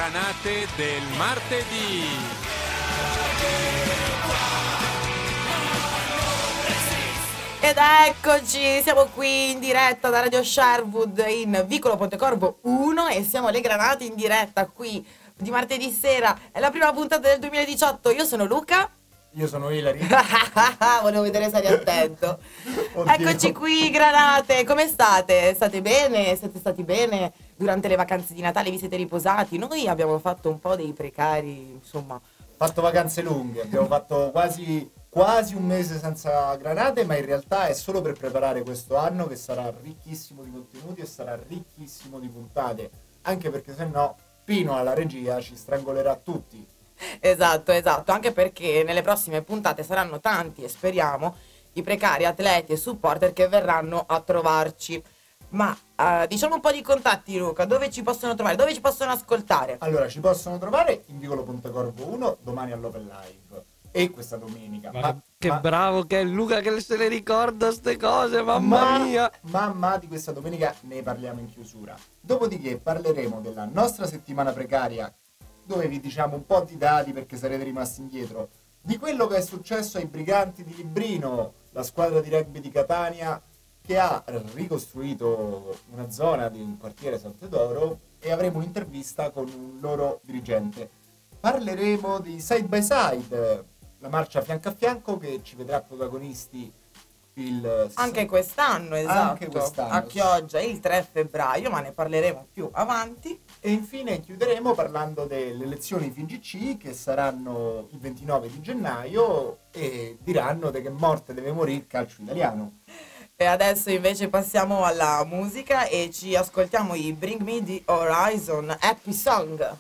granate del martedì. Ed eccoci, siamo qui in diretta da Radio Sherwood in Vicolo Pontecorvo 1 e siamo le granate in diretta qui di martedì sera. È la prima puntata del 2018. Io sono Luca. Io sono Ilari. Volevo vedere se eri attento. Oddio. Eccoci qui, granate. Come state? State bene? Siete stati bene durante le vacanze di Natale? Vi siete riposati? Noi abbiamo fatto un po' dei precari, insomma. Fatto vacanze lunghe, abbiamo fatto quasi un mese senza granate, ma in realtà è solo per preparare questo anno che sarà ricchissimo di contenuti e sarà ricchissimo di puntate, anche perché se no Pino alla regia ci strangolerà tutti. Esatto, anche perché nelle prossime puntate saranno tanti e speriamo i precari atleti e supporter che verranno a trovarci. Ma diciamo un po' di contatti, Luca, dove ci possono trovare, dove ci possono ascoltare? Allora, ci possono trovare in Vicolo Pontecorvo 1 domani all'Open Live e questa domenica. Bravo che è Luca che se le ricorda ste cose, mamma mia! Ma di questa domenica ne parliamo in chiusura. Dopodiché parleremo della nostra settimana precaria, dove vi diciamo un po' di dati perché sarete rimasti indietro, di quello che è successo ai Briganti di Librino, la squadra di rugby di Catania che ha ricostruito una zona di un quartiere Sant'Edoro, e avremo un'intervista con un loro dirigente. Parleremo di Side by Side, la marcia fianco a fianco che ci vedrà protagonisti anche quest'anno, esatto, anche quest'anno. A Chioggia il 3 febbraio, ma ne parleremo più avanti. E infine chiuderemo parlando delle elezioni FIGC che saranno il 29 di gennaio e diranno di che morte deve morire il calcio italiano. E adesso invece passiamo alla musica e ci ascoltiamo i Bring Me the Horizon Happy Song.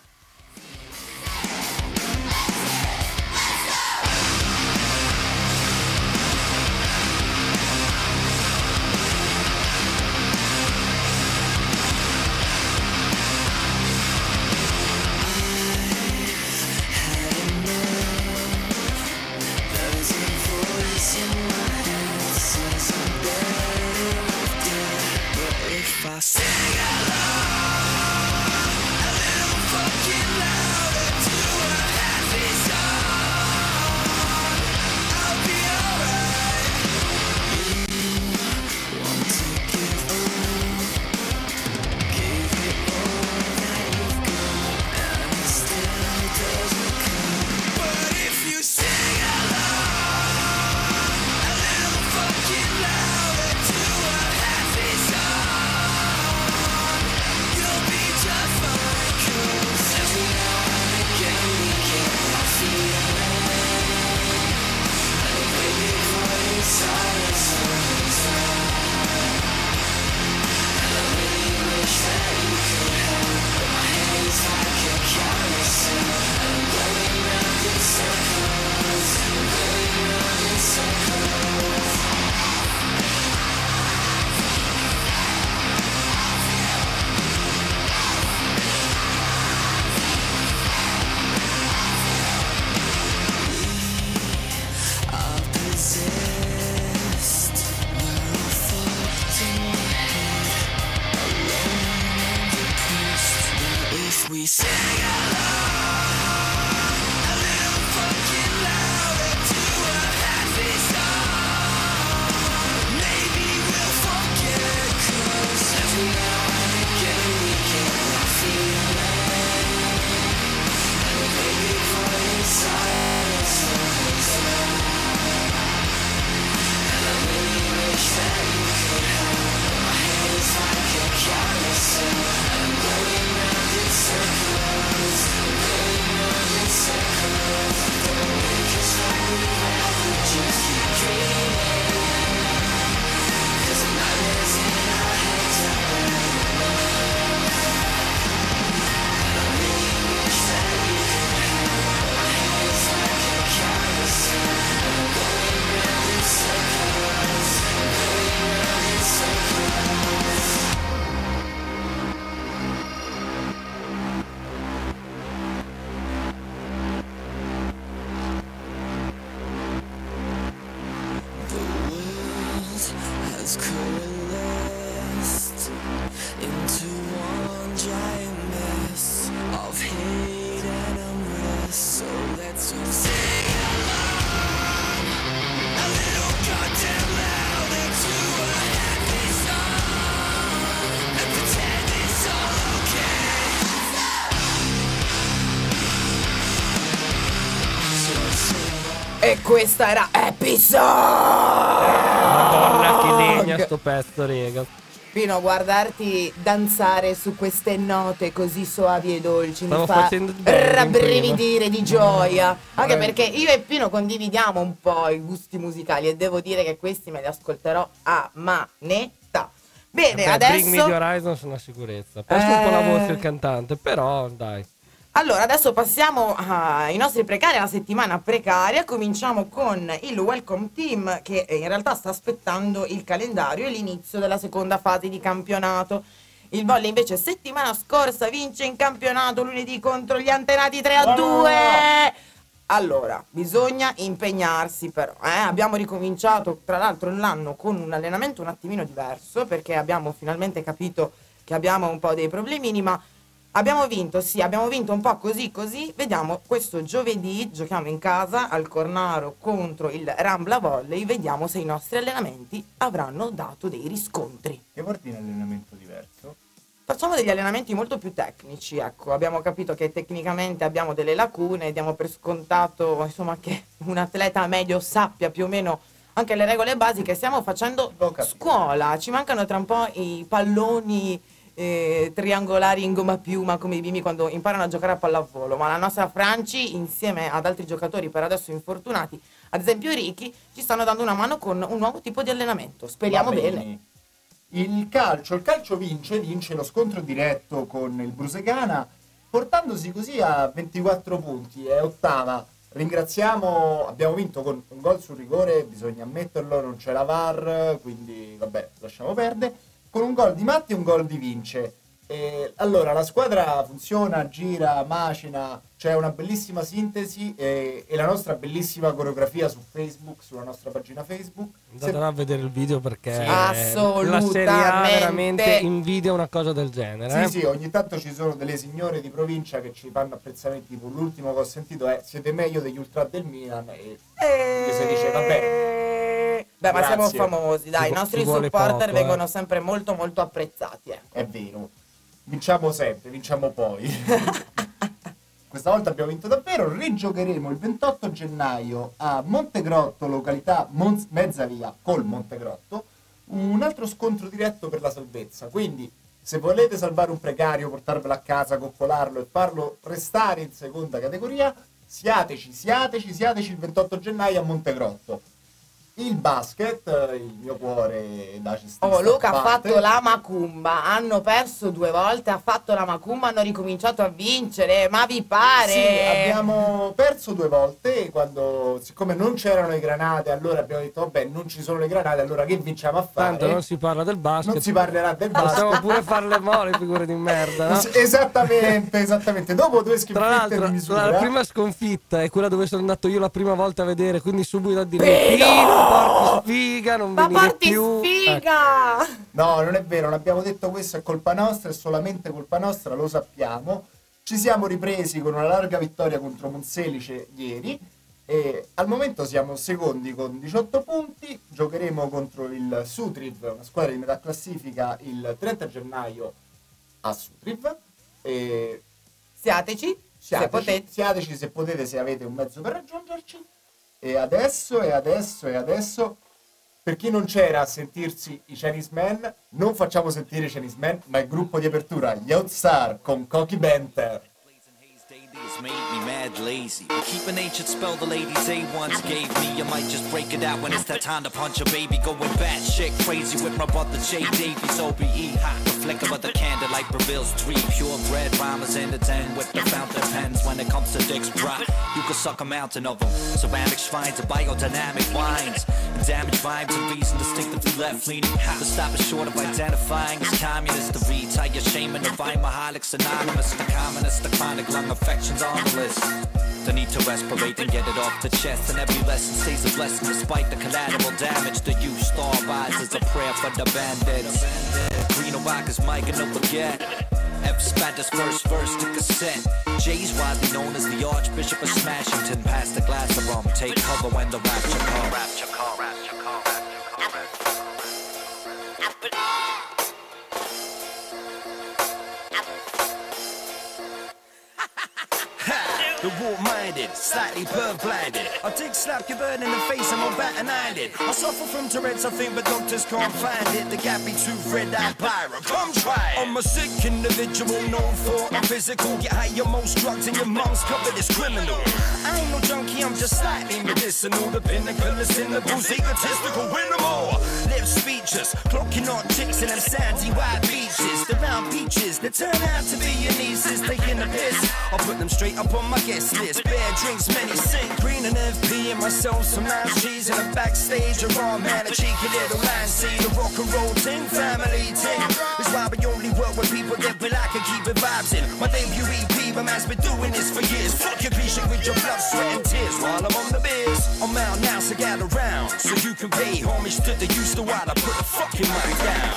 into one giant mess of hate. E questa era Episode! Madonna che legna sto pezzo, rega. Pino, guardarti danzare su queste note così soavi e dolci Stavo mi fa facendo il bello rabbrividire di gioia. Anche Bello. perché io e Pino condividiamo un po' i gusti musicali e devo dire che questi me li ascolterò a manetta. Bene, Beh, Bring Me adesso... The Horizon sono una sicurezza. Perso un po' la voce il cantante, però dai. Allora, adesso passiamo ai nostri precari, alla settimana precaria. Cominciamo con il Welcome Team che in realtà sta aspettando il calendario e l'inizio della seconda fase di campionato. Il volley invece settimana scorsa vince in campionato lunedì contro gli Antenati 3-2. Allora, bisogna impegnarsi però, abbiamo ricominciato tra l'altro l'anno con un allenamento un attimino diverso perché abbiamo finalmente capito che abbiamo un po' dei problemini, ma abbiamo vinto, sì, abbiamo vinto un po' così. Vediamo questo giovedì, giochiamo in casa al Cornaro contro il Rambla Volley, vediamo se i nostri allenamenti avranno dato dei riscontri. Che vuol dire allenamento diverso? Facciamo degli allenamenti molto più tecnici, ecco, abbiamo capito che tecnicamente abbiamo delle lacune, diamo per scontato insomma che un atleta medio sappia più o meno anche le regole basiche, stiamo facendo L'ho capito. scuola, ci mancano tra un po' i palloni triangolari in gomma piuma come i bimbi quando imparano a giocare a pallavolo, ma la nostra Franci insieme ad altri giocatori per adesso infortunati, ad esempio Ricky, ci stanno dando una mano con un nuovo tipo di allenamento, speriamo Va bene. Il calcio vince lo scontro diretto con il Brusegana, portandosi così a 24 punti, è ottava. Ringraziamo, abbiamo vinto con un gol sul rigore, bisogna ammetterlo, non c'è la VAR, quindi vabbè, lasciamo perdere. Con un gol di Matti e un gol di Vince. Allora, la squadra funziona, gira, macina, c'è una bellissima sintesi e la nostra bellissima coreografia su Facebook, sulla nostra pagina Facebook. Andatela a vedere il video perché Sì, la Serie A assolutamente. veramente invidia una cosa del genere. Sì, ogni tanto ci sono delle signore di provincia che ci fanno apprezzamenti, tipo l'ultimo che ho sentito è siete meglio degli ultra del Milan e si dice vabbè, Beh, ma siamo grazie. famosi, dai, i Ci nostri vuole supporter poco, vengono sempre molto molto apprezzati, ecco. è vero, vinciamo sempre, vinciamo poi. Questa volta abbiamo vinto davvero, rigiocheremo il 28 gennaio a Montegrotto, località Mezzavia col Montegrotto, un altro scontro diretto per la salvezza, quindi se volete salvare un precario, portarvelo a casa, coccolarlo e farlo restare in seconda categoria, siateci il 28 gennaio a Montegrotto. Il basket, il mio cuore da cestista. Oh, Luca ha batte. fatto la macumba, hanno perso 2 volte, ha fatto la macumba, hanno ricominciato a vincere, ma vi pare? Sì, abbiamo perso 2 volte quando, siccome non c'erano le granate, allora abbiamo detto vabbè, non ci sono le granate, allora che vinciamo a fare? Tanto non si parla del basket. Non si parlerà del Possiamo basket. pure fare le mole, figure di merda, no? Esattamente. Dopo 2 Tra sconfitte l'altro, di misura. la prima sconfitta è quella dove sono andato io la prima volta a vedere, quindi subito a dire Pino, porti sfiga, non Ma venire porti più. sfiga! No, non è vero, non abbiamo detto questo, è colpa nostra, è solamente colpa nostra, lo sappiamo. Ci siamo ripresi con una larga vittoria contro Monselice ieri e al momento siamo secondi con 18 punti, giocheremo contro il Sutriv, una squadra di metà classifica, il 30 gennaio a Sutriv. E Siateci, se potete. siateci se potete, se avete un mezzo per raggiungerci. E adesso, per chi non c'era a sentirsi i Chinese Man, non facciamo sentire i Chinese Man, ma il gruppo di apertura, gli Outstar con Cocky Banter. It's made me mad lazy. Keep an ancient spell the ladies A once gave me. I might just break it out when it's that time to punch a baby. Going batshit crazy with my brother J Davies OBE. The flicker of the candlelight reveals 3 purebred rhymers in the 10 with the fountain pens. When it comes to dicks drop, you can suck a mountain of them. Ceramic shrines and biodynamic wines. Damaged vibes and reason distinctively left leaning. To stop it short of identifying as communist. To retire shaming the Weimaholics anonymous. The communist, the chronic lung affections on the list. The need to respirate and get it off the chest. And every lesson stays a blessing despite the collateral damage. The youth star rise as a prayer for the bandits. Green rock is Mike and don't forget. F spat his first verse to cassette. Jay's widely known as the Archbishop of Smashington. Pass the glass of rum, take cover when the rapture comes. Rapture call, rapture call, rapture call, rapture call. the raw-minded, slightly bird-blinded. I dig slap your bird in the face, I'm on bat and eyelid. I suffer from Tourette's, I think, but doctors can't find it. The gappy tooth, red-eyed pirate, come try it. I'm a sick individual known for my physical. Get high on most drugs and your mom's covered as criminal. I ain't no junkie, I'm just slightly medicinal. The pinnacle is in the booze, egotistical, win them all. Live speeches, clocking on chicks in them sandy white beaches. The round beaches that turn out to be your nieces taking a piss. I'll put them straight up on my guest list. Bear drinks, many sing. Green and FP and myself some lounge cheese in a backstage. A raw man, a cheeky little man. See the rock and roll ting, family ting. That's why we only work with people that we like and keep it vibes in. My debut EP, my man's been doing this for years. Fuck your cliche with your blood, sweat and tears while I'm on the biz. I'm out now, so gather round so you can pay homage to the used to while I put the fucking mic down.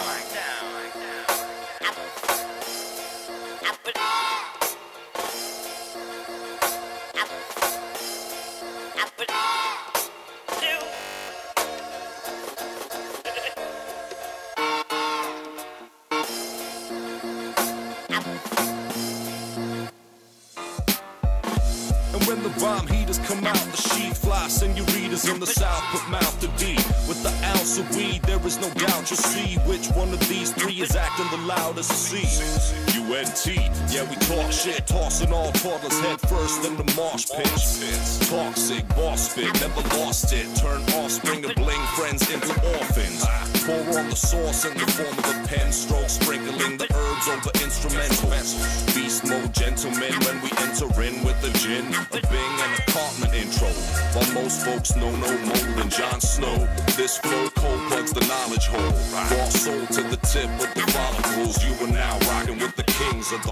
Rhyme heaters come out, the sheet fly, send your readers in the south, put mouth to D. With the ounce of weed, there is no doubt you'll see which one of these three is acting the loudest. C, UNT, yeah we talk shit, tossing all toddlers head first in the marsh pits. Toxic, boss spit, never lost it, turn offspring of bling friends into orphans. Pour on the sauce in the form of a pen stroke, sprinkling the herbs over instrumentals. Beast mode gentlemen when we enter in with the gin, a Bing and a Cartman intro. While most folks know no more than Jon Snow, this flow cold plugs the knowledge hole. Raw soul to the tip of the follicles. You are now rocking with the kings of the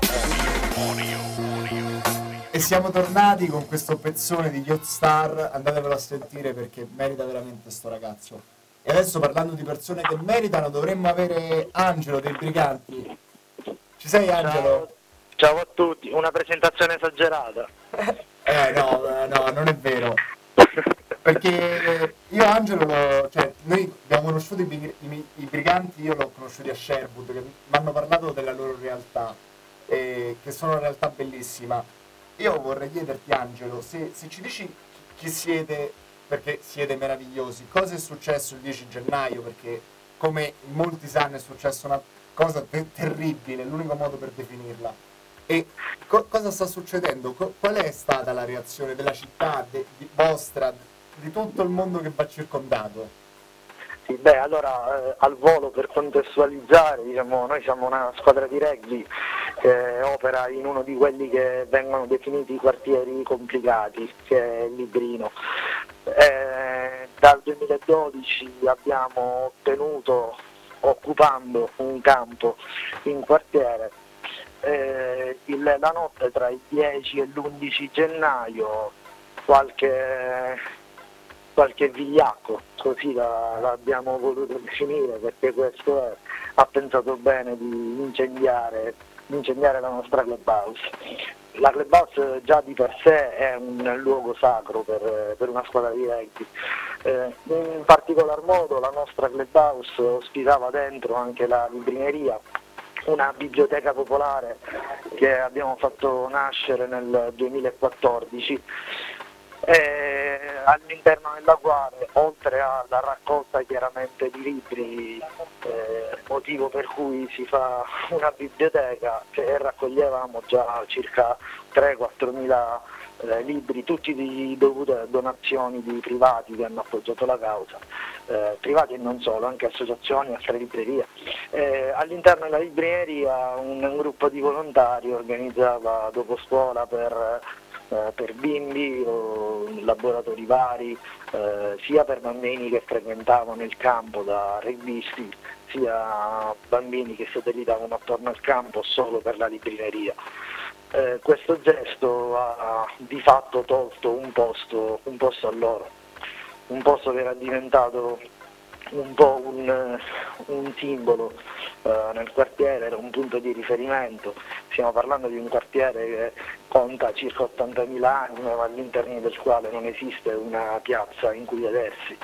audio. E siamo tornati con questo pezzone di Yacht Star, andatevelo a sentire perché merita veramente sto ragazzo. E adesso parlando di persone che meritano, dovremmo avere Angelo dei Briganti. Ci sei Angelo? Ciao a tutti, una presentazione esagerata. No, non è vero. Perché io Angelo, noi abbiamo conosciuto i Briganti, io l'ho conosciuti a Sherwood, che mi hanno parlato della loro realtà, che sono una realtà bellissima. Io vorrei chiederti Angelo, se ci dici chi siete, perché siete meravigliosi, cosa è successo il 10 gennaio, perché come molti sanno è successa una cosa terribile, l'unico modo per definirla. E cosa sta succedendo? Qual è stata la reazione della città, vostra, di tutto il mondo che va circondato? Sì, allora al volo per contestualizzare, diciamo, noi siamo una squadra di rugby che opera in uno di quelli che vengono definiti quartieri complicati, che è il Librino. Dal 2012 abbiamo ottenuto, occupando un campo in quartiere, la notte tra il 10 e l'11 gennaio qualche vigliacco, così l'abbiamo voluto definire, perché questo ha pensato bene di incendiare la nostra clubhouse. La clubhouse già di per sé è un luogo sacro per una squadra di rugby. In particolar modo la nostra clubhouse ospitava dentro anche la librineria, una biblioteca popolare che abbiamo fatto nascere nel 2014, all'interno della quale, oltre alla raccolta chiaramente di libri, motivo per cui si fa una biblioteca, raccoglievamo già circa 3-4 mila libri, tutti di dovute donazioni di privati che hanno appoggiato la causa, privati e non solo, anche associazioni, altre librerie. All'interno della libreria un gruppo di volontari organizzava dopo scuola per bimbi o laboratori vari, sia per bambini che frequentavano il campo da rugbisti, sia bambini che satellitavano attorno al campo solo per la libreria. Questo gesto ha di fatto tolto un posto a loro, un posto che era diventato un po' un simbolo nel quartiere, era un punto di riferimento. Stiamo parlando di un quartiere che conta circa 80.000 anni, ma all'interno del quale non esiste una piazza in cui vedersi.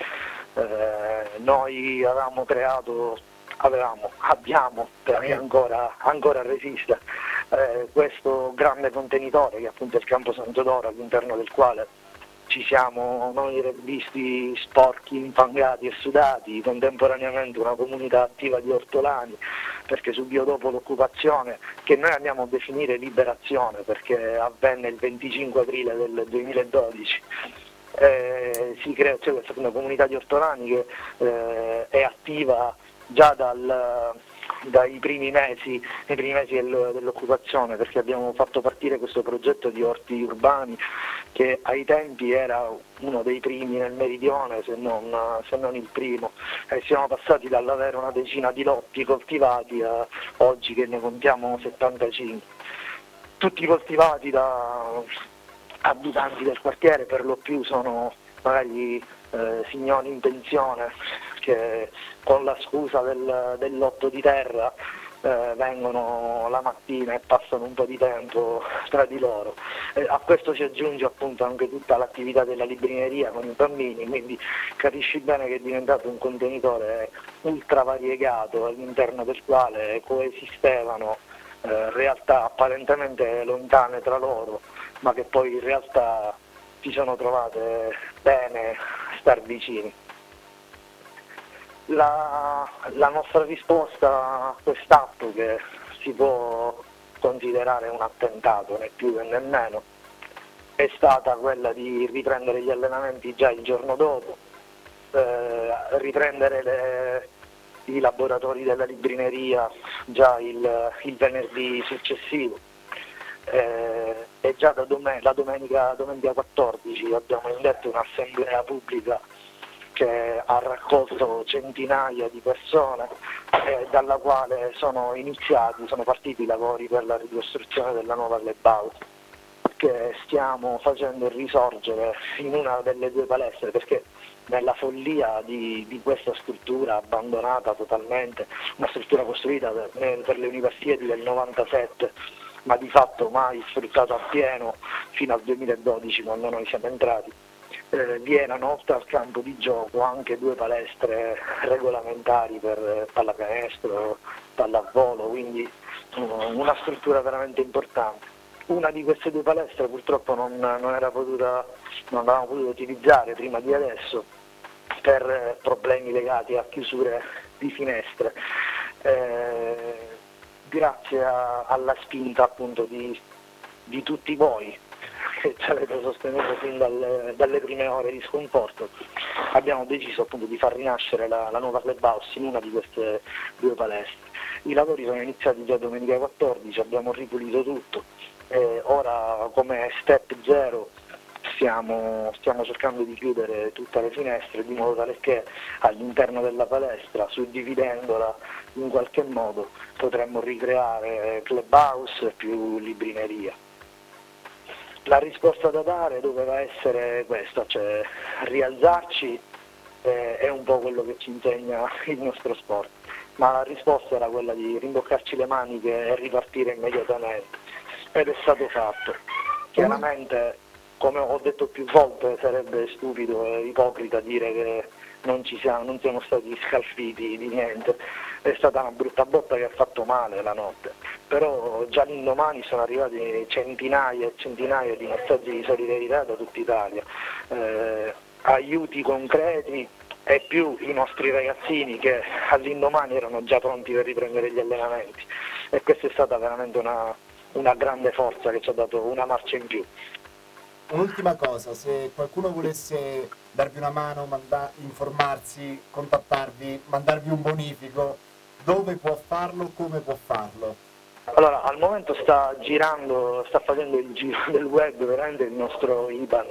Noi abbiamo, perché ancora resiste, questo grande contenitore che appunto è il Campo Santo d'Oro, all'interno del quale ci siamo noi visti sporchi, infangati e sudati, contemporaneamente una comunità attiva di ortolani, perché subito dopo l'occupazione, che noi andiamo a definire liberazione perché avvenne il 25 aprile del 2012, si crea questa una comunità di ortolani che è attiva già dai primi mesi dell'occupazione, perché abbiamo fatto partire questo progetto di orti urbani che ai tempi era uno dei primi nel meridione, se non il primo, e siamo passati dall'avere una decina di lotti coltivati a oggi che ne contiamo 75, tutti coltivati da abitanti del quartiere, per lo più sono magari signori in pensione che con la scusa del lotto di terra vengono la mattina e passano un po' di tempo tra di loro. A questo si aggiunge appunto anche tutta l'attività della librineria con i bambini, quindi capisci bene che è diventato un contenitore ultra variegato all'interno del quale coesistevano realtà apparentemente lontane tra loro, ma che poi in realtà si sono trovate bene star vicini. La nostra risposta a quest'atto, che si può considerare un attentato, né più né meno, è stata quella di riprendere gli allenamenti già il giorno dopo, riprendere i laboratori della librineria già il venerdì successivo. E già la domenica 14 abbiamo indetto un'assemblea pubblica che ha raccolto centinaia di persone, dalla quale sono partiti i lavori per la ricostruzione della nuova clubhouse, che stiamo facendo risorgere in una delle due palestre, perché nella follia di questa struttura abbandonata totalmente, una struttura costruita per le Universiadi del 97, ma di fatto mai sfruttata appieno fino al 2012, quando noi siamo entrati, vi erano oltre al campo di gioco anche due palestre regolamentari per pallacanestro, pallavolo, quindi una struttura veramente importante. Una di queste due palestre purtroppo non avevamo potuto utilizzare prima di adesso per problemi legati a chiusure di finestre. Grazie alla spinta appunto di tutti voi che ci avete sostenuto fin dalle prime ore di sconforto, abbiamo deciso appunto di far rinascere la nuova clubhouse in una di queste due palestre. I lavori sono iniziati già domenica 14, abbiamo ripulito tutto e ora, come step 0, stiamo cercando di chiudere tutte le finestre, di modo tale che all'interno della palestra, suddividendola in qualche modo, potremmo ricreare clubhouse più librineria. La risposta da dare doveva essere questa, cioè rialzarci è un po' quello che ci insegna il nostro sport, ma la risposta era quella di rimboccarci le maniche e ripartire immediatamente, ed è stato fatto. Chiaramente, come ho detto più volte, sarebbe stupido e ipocrita dire che non siamo stati scalfiti di niente. È stata una brutta botta che ha fatto male la notte, però già l'indomani sono arrivati centinaia e centinaia di messaggi di solidarietà da tutta Italia, aiuti concreti e più i nostri ragazzini che all'indomani erano già pronti per riprendere gli allenamenti, e questa è stata veramente una grande forza che ci ha dato una marcia in più. Un'ultima cosa, se qualcuno volesse darvi una mano, informarsi, contattarvi, mandarvi un bonifico, dove può farlo, come può farlo? Allora, al momento sta facendo il giro del web veramente il nostro IBAN.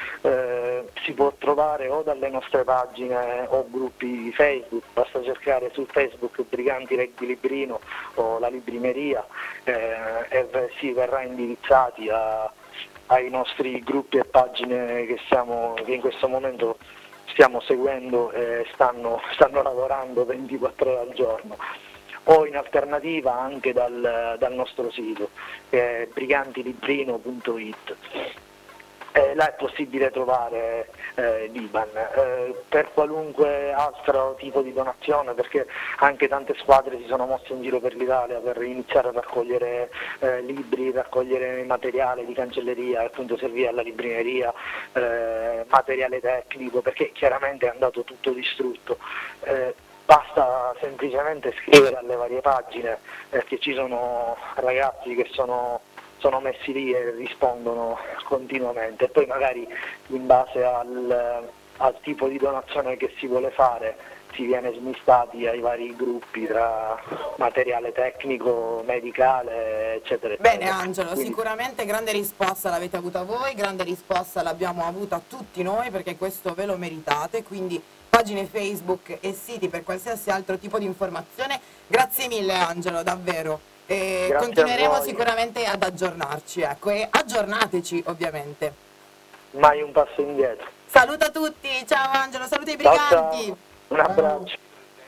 Si può trovare o dalle nostre pagine o gruppi Facebook, basta cercare su Facebook Briganti Rugby Librino o la Librimeria e si verrà indirizzati ai nostri gruppi e pagine che in questo momento stiamo seguendo e stanno lavorando 24 ore al giorno, o in alternativa anche dal nostro sito, che è brigantilibrino.it. là è possibile trovare l'IBAN per qualunque altro tipo di donazione, perché anche tante squadre si sono mosse in giro per l'Italia per iniziare a raccogliere libri, raccogliere materiale di cancelleria e appunto servire alla librineria, materiale tecnico, perché chiaramente è andato tutto distrutto. Basta semplicemente scrivere alle varie pagine, che ci sono ragazzi che sono messi lì e rispondono continuamente, e poi magari in base al tipo di donazione che si vuole fare si viene smistati ai vari gruppi tra materiale tecnico, medicale, eccetera. Bene Angelo, Quindi, sicuramente grande risposta l'avete avuta voi, grande risposta l'abbiamo avuta tutti noi, perché questo ve lo meritate, quindi pagine Facebook e siti per qualsiasi altro tipo di informazione. Grazie mille Angelo, davvero. E Grazie continueremo a voi. sicuramente ad aggiornarci, ecco, e aggiornateci ovviamente. mai un passo indietro. Saluta tutti, ciao Angelo, saluta i Ciao, briganti. ciao. Un abbraccio.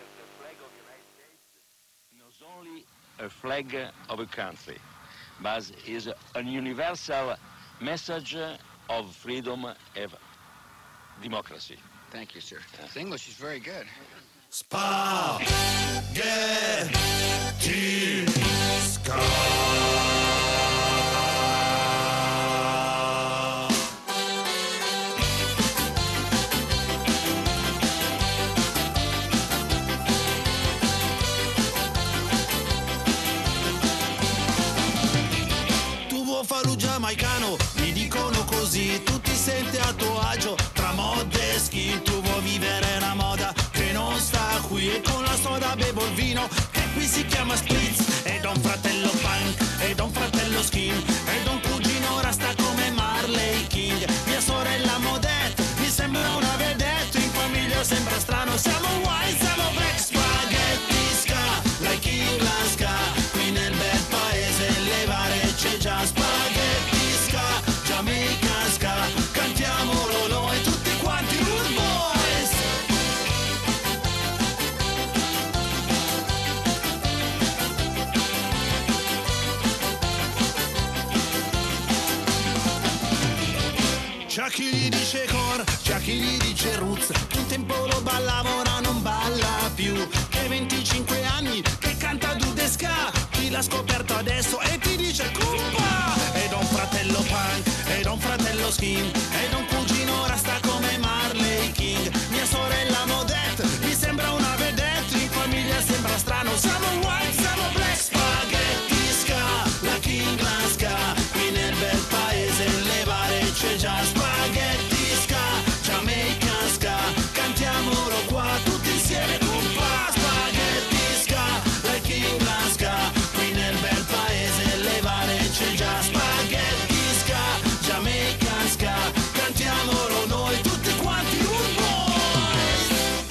Not only a flag of a country, but is a universal message of freedom and democracy. Thank you, sir. His English is very good. Tuo farù giamaicano, mi dicono così, tu ti senti a tuo agio, tra mod e skin, tu vuoi vivere una moda che non sta qui, e con la soda bevo il vino, che qui si chiama spritz, ed ho un fratello punk, ed ho un fratello skin, ed ho un cugino rasta come Marley King, mia sorella Modette, mi sembra una vedette, in famiglia sembra strano, siamo white, siamo black, spaghetti ska, like England ska, qui nel bel paese levare c'è già spaghetti ska, Jamaica ska, cantiamolo noi tutti quanti Rude Boys. C'è chi gli dice core, c'è chi gli dice roots, un tempo lo ballava ora non balla più, che 25 anni che canta Dudesca, chi l'ha scoperto adesso e ti dice Kumpa, ed ho un fratello punk, ed ho un fratello skin, ed ho un cugino rasta come Marley King, mia sorella Modette, mi sembra una vedette, in famiglia sembra strano, siamo white, siamo black, spaghetti ska, la England ska, qui nel bel paese levare c'è già spaghetti ska, Jamaica ska, cantiamolo qua tutti insieme Kumpa, spaghetti ska, la England ska, qui nel bel paese levare c'è già spaghetti ska, Jamaica ska, cantiamolo noi tutti quanti Rude Boys.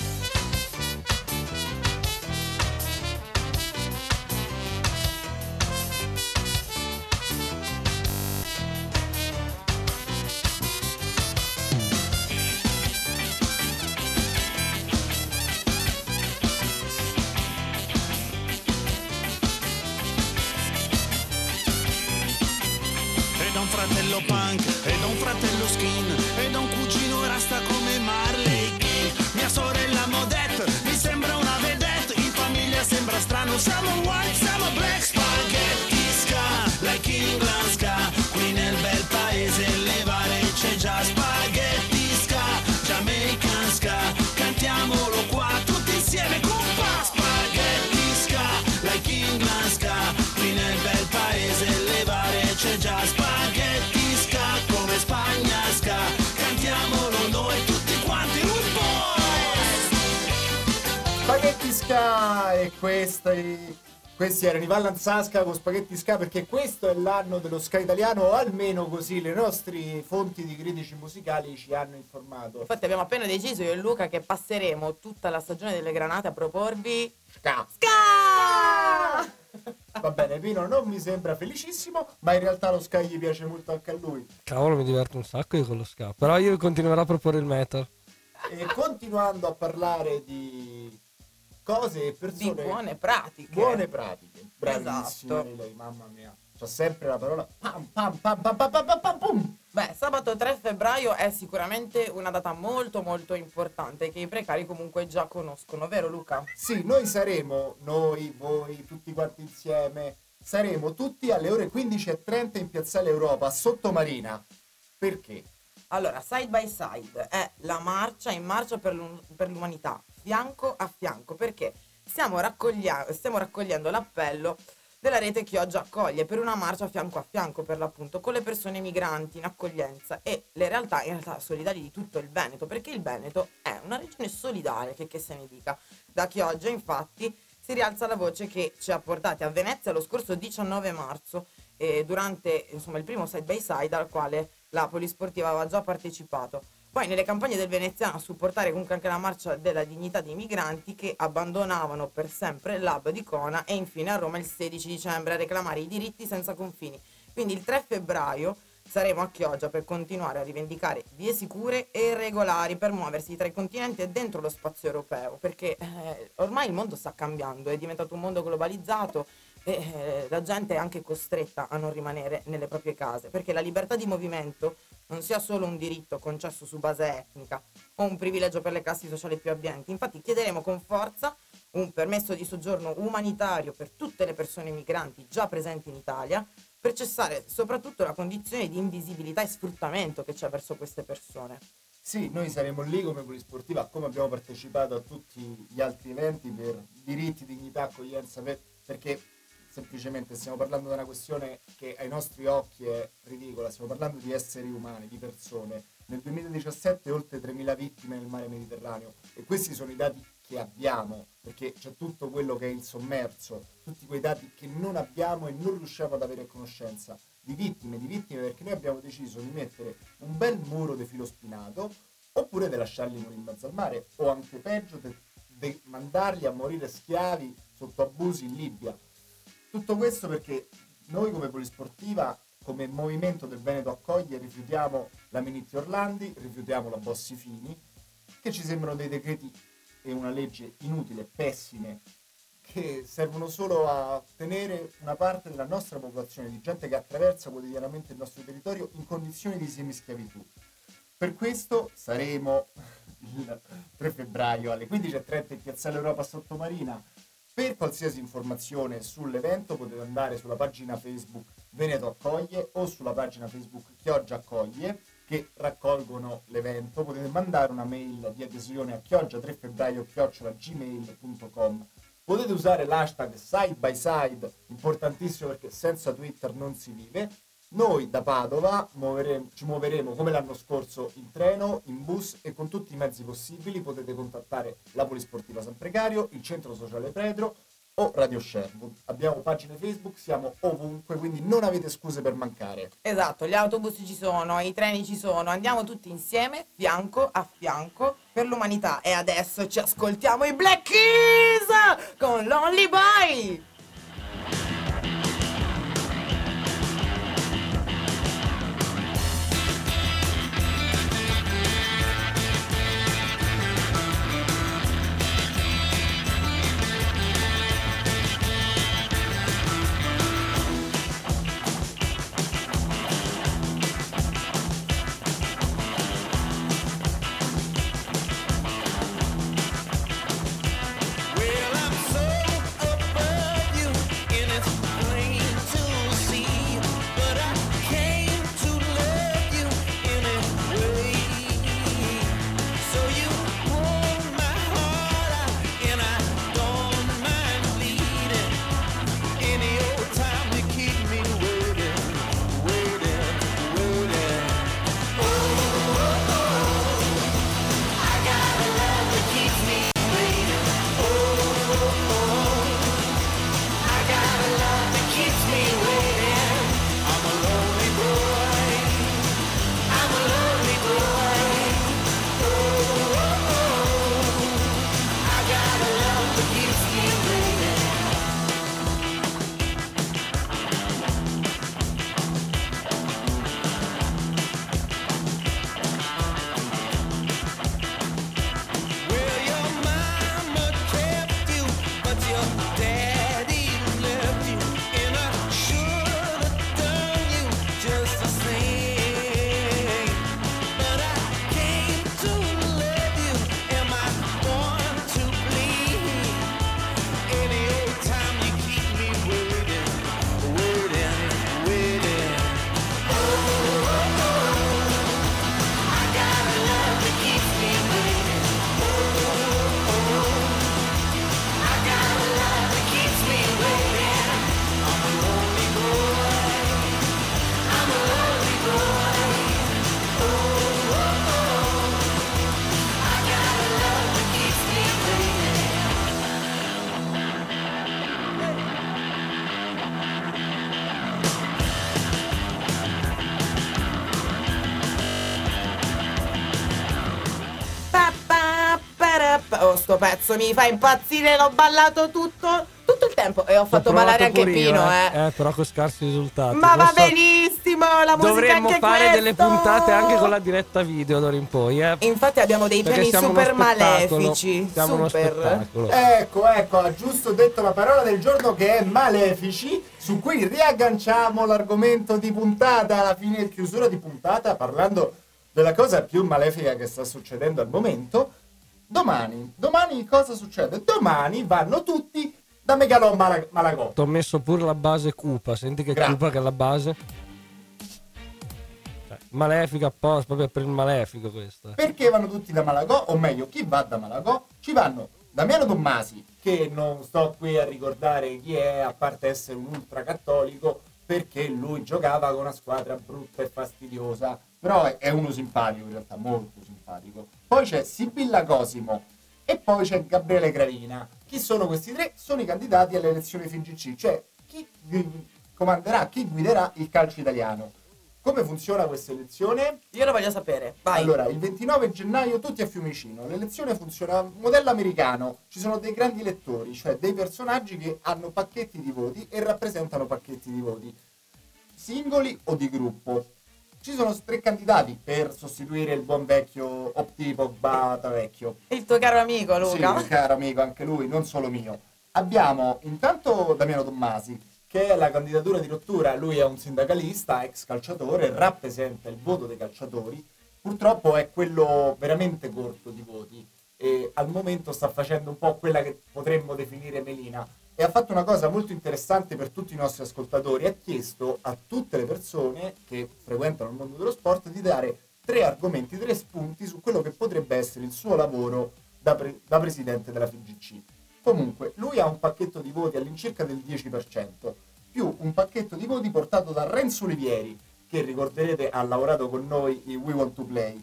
Ed ho un fratello punk, ed ho un fratello skin, ed ho un cugino rasta come Marley King, mia sorella Modette, mi sembra una vedette, in famiglia sembra strano, siamo white, siamo black, spaghetti ska, like England ska, qui nel bel paese levare c'è già spaghetti ska, Jamaican ska, cantiamolo qua tutti insieme Kumpa, spaghetti ska, like England ska, qui nel bel paese levare c'è già spaghetti ska, come Spagna ska, cantiamolo noi tutti quanti Rude Boys. Spaghetti ska, e questi erano i Vallan Sasca con Spaghetti ska, perché questo è l'anno dello ska italiano, o almeno così le nostre fonti di critici musicali ci hanno informato. Infatti abbiamo appena deciso io e Luca che passeremo tutta la stagione delle granate a proporvi Ska! Ska! Va bene, Pino non mi sembra felicissimo, ma in realtà lo ska gli piace molto anche a lui. Cavolo, mi diverto un sacco io con lo ska. Però io continuerò a proporre il metal. E continuando a parlare di cose e Di persone buone pratiche. buone pratiche, bravissima Esatto. lei, mamma mia, c'ha sempre la parola pam pam pam pam pam pam pam pam pum. Beh, sabato sabato 3 febbraio è sicuramente una data molto molto importante che i precari comunque già conoscono, vero Luca? Sì, noi, voi, tutti quanti insieme, saremo tutti alle ore 15:30 in Piazzale Europa, Sottomarina. Perché? Allora, Side by Side è la marcia in marcia per l'umanità, fianco a fianco, perché stiamo raccogliendo l'appello della rete Chioggia Accoglie per una marcia fianco a fianco, per l'appunto, con le persone migranti in accoglienza e le realtà in realtà solidali di tutto il Veneto, perché il Veneto è una regione solidale, che se ne dica. Da Chioggia, infatti, si rialza la voce che ci ha portati a Venezia lo scorso 19 marzo, durante il primo Side by Side al quale la Polisportiva aveva già partecipato. Poi nelle campagne del veneziano a supportare comunque anche la marcia della dignità dei migranti che abbandonavano per sempre l'hub di Cona, e infine a Roma il 16 dicembre a reclamare i diritti senza confini. Quindi il 3 febbraio saremo a Chioggia per continuare a rivendicare vie sicure e regolari per muoversi tra i continenti e dentro lo spazio europeo, perché ormai il mondo sta cambiando, è diventato un mondo globalizzato e la gente è anche costretta a non rimanere nelle proprie case, perché la libertà di movimento non sia solo un diritto concesso su base etnica o un privilegio per le classi sociali più abbienti. Infatti chiederemo con forza un permesso di soggiorno umanitario per tutte le persone migranti già presenti in Italia, per cessare soprattutto la condizione di invisibilità e sfruttamento che c'è verso queste persone. Sì, noi saremo lì come Polisportiva, come abbiamo partecipato a tutti gli altri eventi per diritti, dignità, accoglienza, perché semplicemente stiamo parlando di una questione che ai nostri occhi è ridicola, stiamo parlando di esseri umani, di persone. Nel 2017 oltre 3.000 vittime nel mare Mediterraneo, e questi sono i dati che abbiamo, perché c'è tutto quello che è il sommerso, tutti quei dati che non abbiamo e non riusciamo ad avere conoscenza di vittime, perché noi abbiamo deciso di mettere un bel muro di filo spinato, oppure di lasciarli morire in mezzo al mare, o anche peggio di mandarli a morire schiavi sotto abusi in Libia. Tutto questo perché noi come Polisportiva, come Movimento del Veneto Accoglie, rifiutiamo la Minitti Orlandi, rifiutiamo la Bossi-Fini, che ci sembrano dei decreti e una legge inutile, pessime, che servono solo a tenere una parte della nostra popolazione, di gente che attraversa quotidianamente il nostro territorio in condizioni di semischiavitù. Per questo saremo il 3 febbraio alle 15:30 in Piazzale Europa Sottomarina. Per qualsiasi informazione sull'evento potete andare sulla pagina Facebook Veneto Accoglie o sulla pagina Facebook Chioggia Accoglie, che raccolgono l'evento. Potete mandare una mail di adesione a chioggia3febbraio@gmail.com. Potete usare l'hashtag Side by Side, importantissimo perché senza Twitter non si vive. Noi da Padova ci muoveremo come l'anno scorso in treno, in bus e con tutti i mezzi possibili. Potete contattare la Polisportiva San Precario, il Centro Sociale Pedro o Radio Sherwood. Abbiamo pagine Facebook, siamo ovunque, quindi non avete scuse per mancare. Esatto, gli autobus ci sono, i treni ci sono, andiamo tutti insieme, fianco a fianco, per l'umanità. E adesso ci ascoltiamo i Black Keys con Lonely Boy! Well, I'm so up sto pezzo mi fa impazzire, l'ho ballato tutto il tempo e ho fatto ballare anche Pino, però con scarsi risultati. Ma va benissimo, la musica dovremmo anche fare questo. delle puntate anche con la diretta video d'ora in poi, Infatti abbiamo dei piani super malefici. Siamo uno spettacolo. Ecco, ha giusto detto la parola del giorno, che è malefici, su cui riagganciamo l'argomento di puntata, alla fine e chiusura di puntata, parlando della cosa più malefica che sta succedendo al momento. Domani cosa succede? Domani vanno tutti da Megalon Malagò. Ti ho messo pure la base cupa, senti che cupa che è la base. Malefica apposta, proprio per il malefico questa. Perché vanno tutti da Malagò? O meglio, chi va da Malagò? Ci vanno Damiano Tommasi, che non sto qui a ricordare chi è, a parte essere un ultracattolico, perché lui giocava con una squadra brutta e fastidiosa, però è uno simpatico, in realtà molto simpatico. Poi c'è Sibilla Cosimo e poi c'è Gabriele Gravina. Chi sono questi tre? Sono i candidati alle elezioni FIGC, cioè chi comanderà, chi guiderà il calcio italiano. Come funziona questa elezione? Io lo voglio sapere, vai. Allora, il 29 gennaio tutti a Fiumicino. L'elezione funziona a modello americano. Ci sono dei grandi elettori, cioè dei personaggi che hanno pacchetti di voti e rappresentano pacchetti di voti, singoli o di gruppo. Ci sono tre candidati per sostituire il buon vecchio Opti Pogba Vecchio. Il tuo caro amico Luca. Sì, caro amico, anche lui, non solo mio. Abbiamo intanto Damiano Tommasi, che è la candidatura di rottura. Lui è un sindacalista, ex calciatore, rappresenta il voto dei calciatori. Purtroppo è quello veramente corto di voti e al momento sta facendo un po' quella che potremmo definire melina. E ha fatto una cosa molto interessante per tutti i nostri ascoltatori: ha chiesto a tutte le persone che frequentano il mondo dello sport di dare 3 argomenti, 3 spunti su quello che potrebbe essere il suo lavoro da presidente della FIGC. Comunque, lui ha un pacchetto di voti all'incirca del 10%, più un pacchetto di voti portato da Renzo Olivieri, che ricorderete ha lavorato con noi in We Want to Play.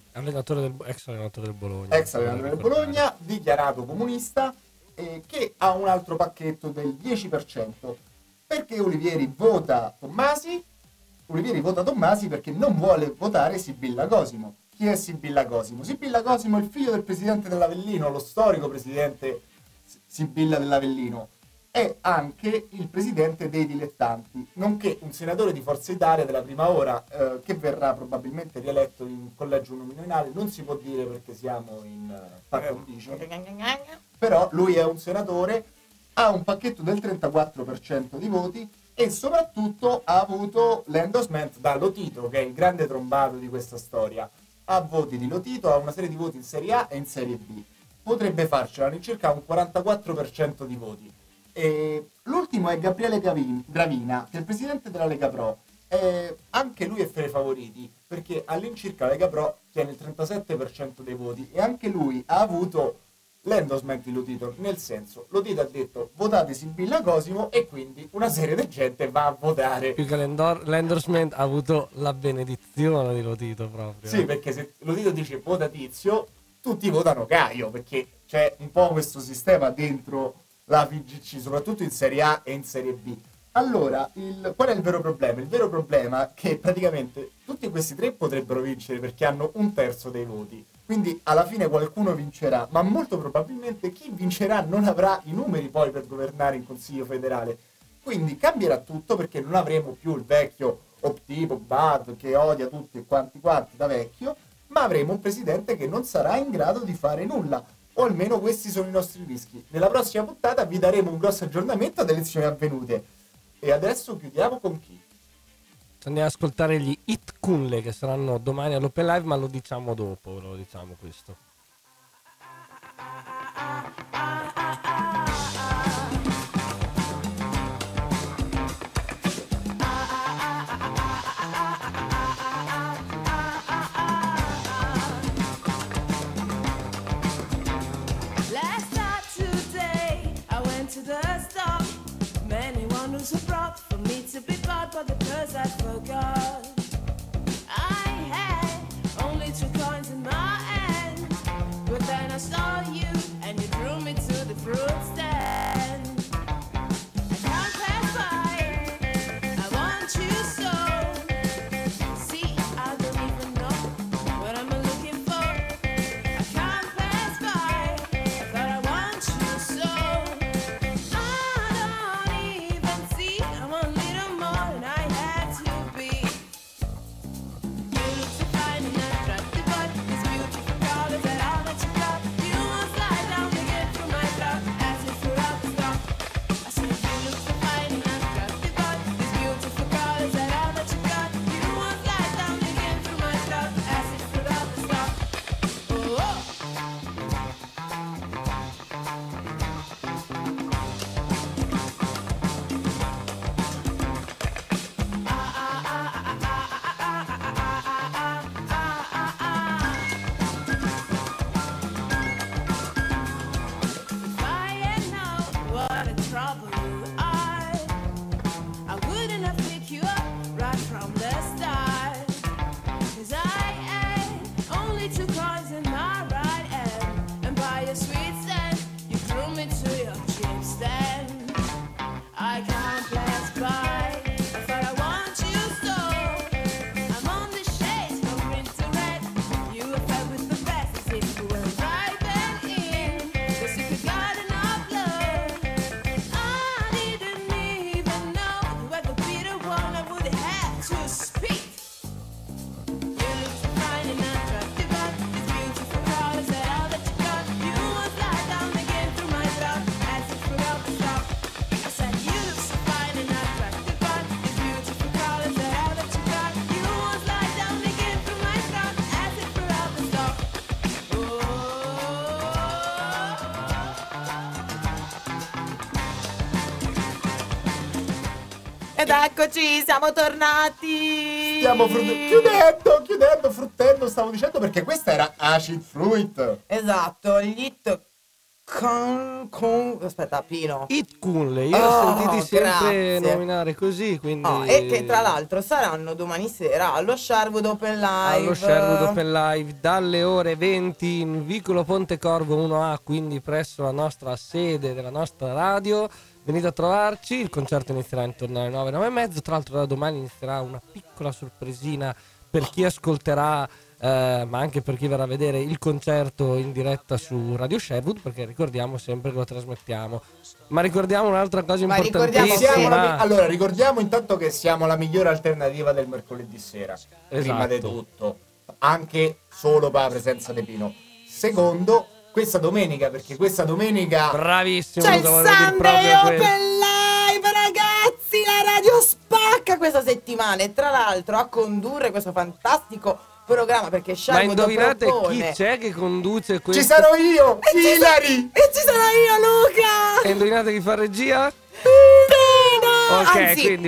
Ex allenatore del Bologna. Ex allenatore del Bologna, dichiarato comunista, che ha un altro pacchetto del 10%. Perché Olivieri vota Tommasi? Olivieri vota Tommasi perché non vuole votare Sibilla Cosimo. Chi è Sibilla Cosimo? Sibilla Cosimo è il figlio del presidente dell'Avellino, lo storico presidente Sibilla dell'Avellino. È anche il presidente dei dilettanti, nonché un senatore di Forza Italia della prima ora, che verrà probabilmente rieletto in collegio uninominale. Non si può dire perché siamo in par condicio, però lui è un senatore, ha un pacchetto del 34% di voti e soprattutto ha avuto l'endorsement da Lotito, che è il grande trombato di questa storia. Ha voti di Lotito, ha una serie di voti in Serie A e in Serie B. Potrebbe farcela all'incirca un 44% di voti. E l'ultimo è Gabriele Gravina, che è il presidente della Lega Pro. Anche lui è fra i favoriti, perché all'incirca la Lega Pro tiene il 37% dei voti e anche lui ha avuto l'endorsement di Lotito, nel senso, Lotito ha detto votate Sibilla Cosimo e quindi una serie di gente va a votare. Più che l'endorsement ha avuto la benedizione di Lotito proprio. Sì, perché se Lotito dice vota Tizio, tutti votano Caio, perché c'è un po' questo sistema dentro la FIGC, soprattutto in Serie A e in Serie B. Allora, qual è il vero problema? Il vero problema è che praticamente tutti questi tre potrebbero vincere perché hanno un terzo dei voti. Quindi alla fine qualcuno vincerà, ma molto probabilmente chi vincerà non avrà i numeri poi per governare in Consiglio federale. Quindi cambierà tutto perché non avremo più il vecchio Optipo, Bad, che odia tutti e quanti da vecchio, ma avremo un presidente che non sarà in grado di fare nulla. O almeno questi sono i nostri rischi. Nella prossima puntata vi daremo un grosso aggiornamento ad elezioni avvenute. E adesso chiudiamo con chi? Andiamo ad ascoltare gli Hit Kunle che saranno domani all'Open Live, ma lo diciamo dopo, lo diciamo questo. But the curse I forgot. I had only 2 coins in my hand, but then I saw you and you drew me to the fruit stand. I can't pass by, I want you so. See, I don't even know what I'm looking for. I can't pass by, I thought I Ed eccoci, siamo tornati. Stiamo chiudendo, fruttendo, stavo dicendo, perché questa era Acid Fruit. Esatto, gli It con aspetta, Pino. Itkunle, io ho sentiti sempre grazie. nominare così, quindi... E che tra l'altro saranno domani sera allo Sherwood Open Live. Allo Sherwood Open Live dalle ore 20 in Vicolo Pontecorvo 1A, quindi presso la nostra sede della nostra radio. Venite a trovarci, il concerto inizierà intorno alle 9, 9 e mezzo. Tra l'altro da domani inizierà una piccola sorpresina per chi ascolterà, ma anche per chi verrà a vedere il concerto in diretta su Radio Sherwood, perché ricordiamo sempre che lo trasmettiamo. Ma ricordiamo un'altra cosa importantissima. Allora, ricordiamo intanto che siamo la migliore alternativa del mercoledì sera. Prima di Esatto. tutto, anche solo per la presenza di Pino. Secondo, questa domenica, perché questa domenica bravissimo, c'è il volevo dire Sunday proprio Open questo. Live, ragazzi, la radio spacca questa settimana e tra l'altro a condurre questo fantastico programma, perché Ma Sherwood indovinate propone... chi c'è che conduce questo? ci sarò io, Hilary! E ci sono io, Luca! E indovinate chi fa regia? Pino! Ok, Anzi, quindi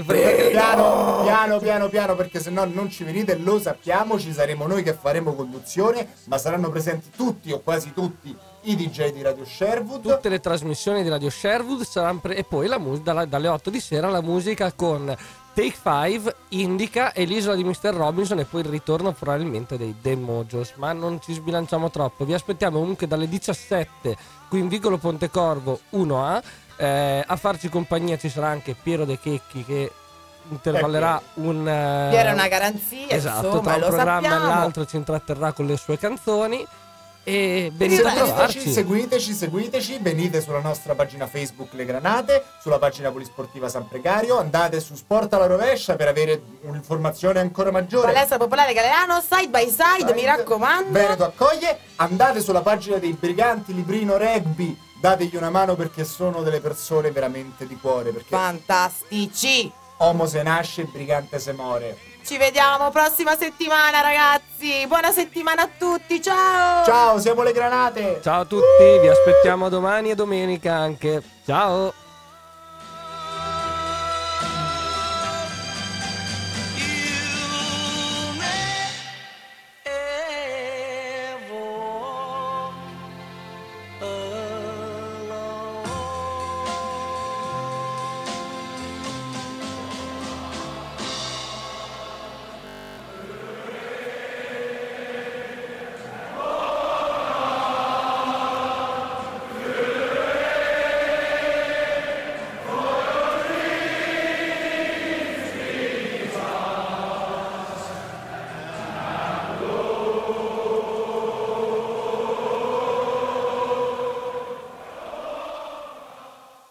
Piano, perché se no non ci venite, lo sappiamo, ci saremo noi che faremo conduzione, ma saranno presenti tutti o quasi tutti i DJ di Radio Sherwood. Tutte le trasmissioni di Radio Sherwood saranno e poi la dalle 8 di sera la musica con Take 5, Indica e l'Isola di Mr. Robinson, e poi il ritorno probabilmente dei The Mojos, ma non ci sbilanciamo troppo. Vi aspettiamo comunque dalle 17 qui in Vicolo Pontecorvo 1A. A farci compagnia ci sarà anche Piero De Checchi che intervallerà un Piero è una garanzia, esatto, insomma, tra un lo programma sappiamo. e l'altro ci intratterrà con le sue canzoni. E venite a trovarci. Seguiteci, venite sulla nostra pagina Facebook Le Granate, sulla pagina Polisportiva San Precario, andate su Sport alla Rovescia per avere un'informazione ancora maggiore. Palestra Popolare Galeano, side by side, mi raccomando. Veneto accoglie, andate sulla pagina dei Briganti Librino Rugby, dategli una mano perché sono delle persone veramente di cuore, perché fantastici. Uomo se nasce, brigante se muore. Ci vediamo prossima settimana, ragazzi. Buona settimana a tutti. Ciao. Ciao, siamo Le Granate. Ciao a tutti, vi aspettiamo domani e domenica anche. Ciao.